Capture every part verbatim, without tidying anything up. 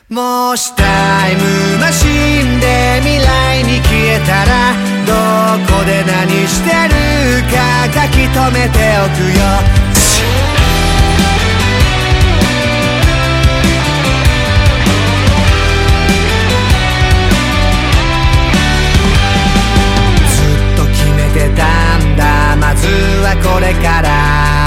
もしタイムマシンで未来に消えたら、どこで何してるか書き留めておくよ。ずっと決めてたんだ、まずはこれから。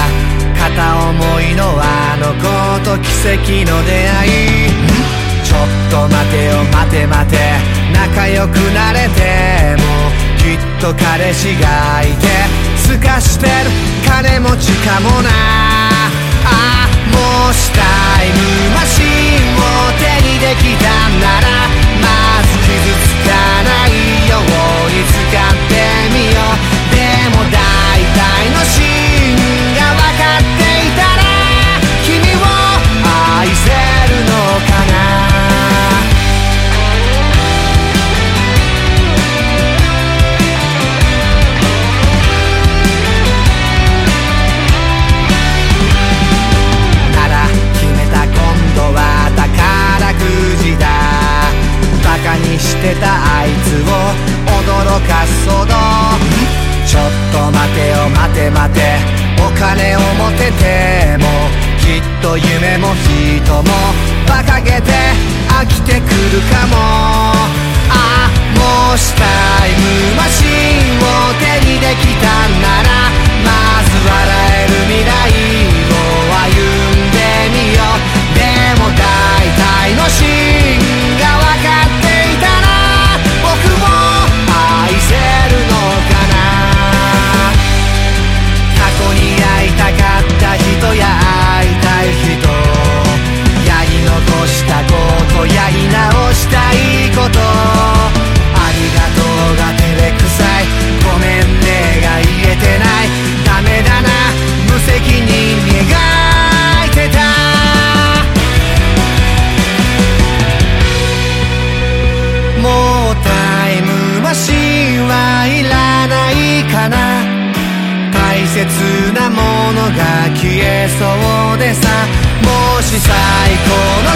片思いのあの子と奇跡の出会い。ちょっと待てよ待て待て、仲良くなれてもきっと彼氏がいて、すかしてる金持ちかもな。ああ、もしタイムマシンを手にできたんなら、まず傷つかないように使ってみよう。でも大体のシーンが分かっていたら、君を愛せるのかな。バカにしてたあいつを驚かすほど。ちょっと待てよ待て待て、お金を持ててもきっと夢も人も馬鹿げて飽きてくるかも。ああ、もしタイムマシンを手にできたんなら、まず笑える未来を歩んでみよう。でも大体のシーンが分かっていたら、僕を愛せるのかな。過去に会いたかった人や会いたい人、やり残したことやり直したいこと、ありがとうが照れくさい、ごめんねが言えてない、ダメだな無責任に描いてた。もうタイムマシンはいらないかな。大切なものが消えそうでさ、もし最高の